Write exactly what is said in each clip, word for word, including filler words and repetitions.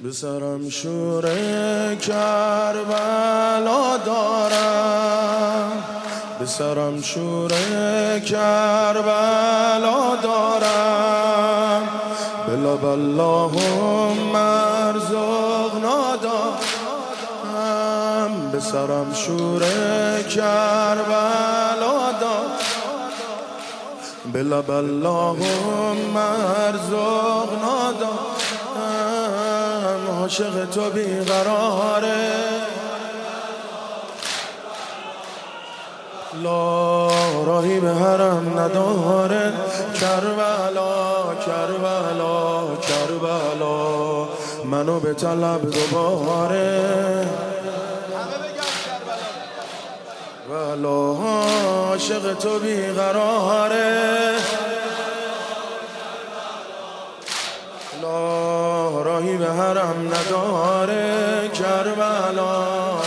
به سرم شور کربلا دارم، به سرم شور کربلا دارم، به لب اللهم ارزقنا دارم، به سرم شور کربلا دارم، به لب اللهم ارزقنا دارم. عاشق تو بیقراره، لا راهی به حرم نداره. کربلا کربلا کربلا منو به طلب دوباره. ولا عاشق تو بیقراره، لا راهی به حرم نداره. کربلا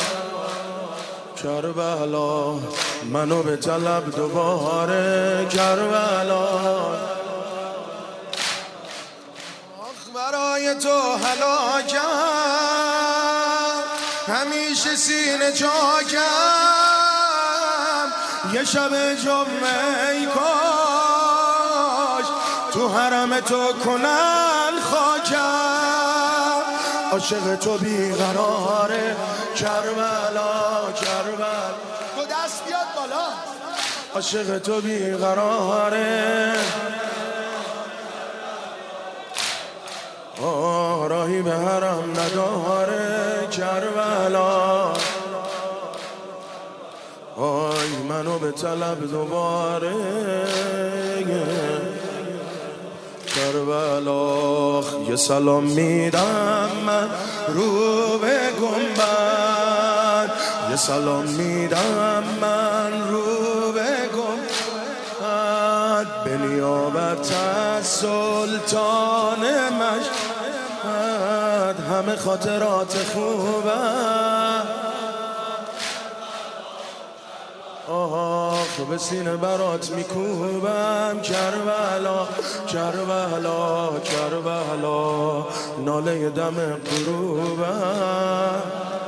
کربلا منو به طلب دوباره. کربلا برای تو هلاکم، همیشه سینه چاکم، یه شب جمعه ای کاش تو حرم تو کنن خاکم. عاشق تو بیقراره. کربلا کربلا تو دست بیاد بالا. عاشق تو بیقراره، آه راهی به حرم نداره. کربلا آی منو به طلب دوباره. کربلا یه سلام میدم من رو به گنبد، یه سلام میدم من رو به گنبد، به نیابت از سلطان مشهد همه خاطرات خوبم. آخ به سینه برات میکوبم. کربلا کربلا کربلا ناله دم غروبم.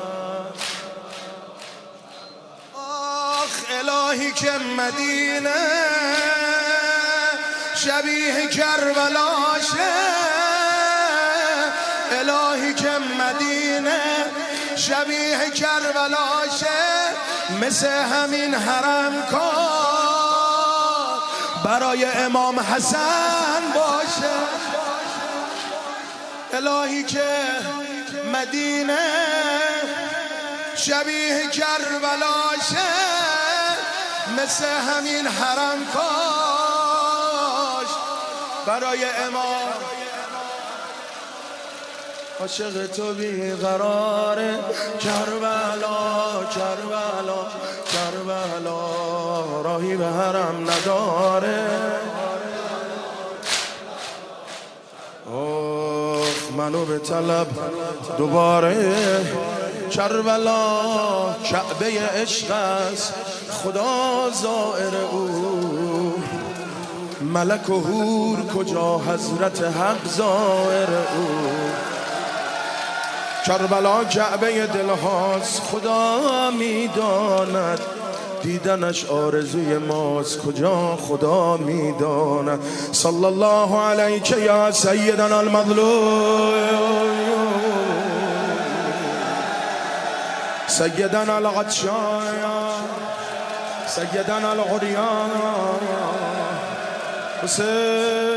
آخ الهی که مدینه شبیه کربلاشه، الهی که مدینه شبیه کربلاشه، مثل همین حرم کار برای امام حسن باشه. الهی که مدینه شبیه کربلاشه، مثل همین حرم کاش برای امام. عاشق تو بیقراره. کربلا کربلا کربلا راهی به حرم نداره. آخ منو به طلب دوباره. کربلا کعبه عشق است، خدا زائر او، ملک و حور کجا حضرت حق زائر او. کربلا کعبه دلهاست، خدا میداند، دیدنش آرزوی ماست، کجا خدا میداند. صلی الله علیک یا سیدنا المظلوم، سیدنا العطشان، سیدنا العریان حسین.